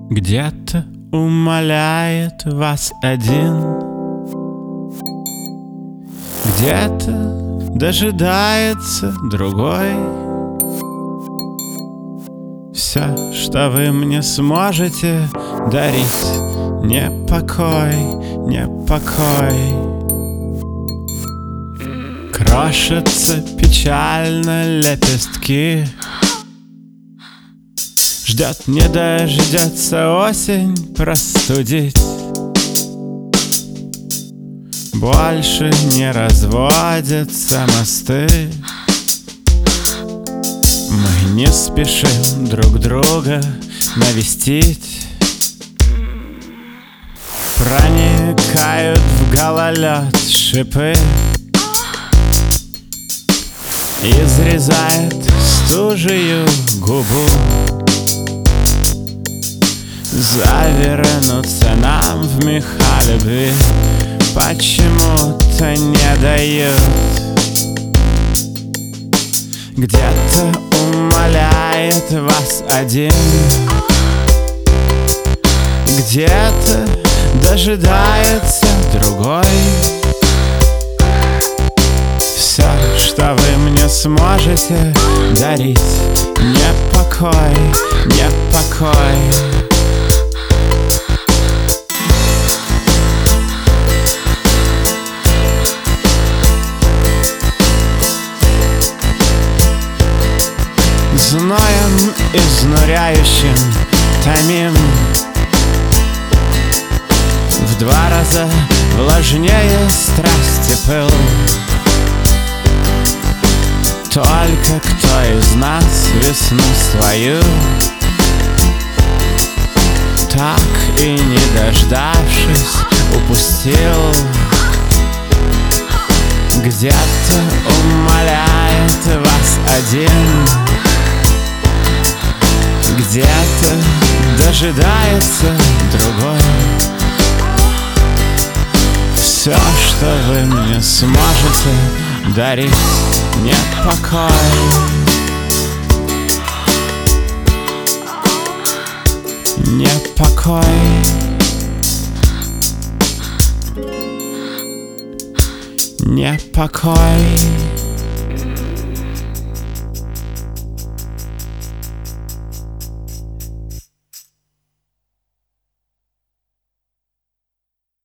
Где-то умоляет вас один, где-то дожидается другой. Все, что вы мне сможете дарить, не покой, не покой. Крошатся печально лепестки, ждет не дождется осень простудить. Больше не разводятся мосты, мы не спешим друг друга навестить. Проникают в гололед шипы, изрезает стужею губу. Завернуться нам в меха любви почему-то не дают. Где-то умоляет вас один, где-то дожидается другой. Все, что вы мне сможете дарить, не покой, не покой. Зноем изнуряющим томим, в 2 раза влажнее страсти пыл. Только кто из нас весну свою так и не дождавшись упустил. Где-то умоляет вас один, где-то дожидается другой. Все, что вы мне сможете дарить, не покой, не покой, не покой.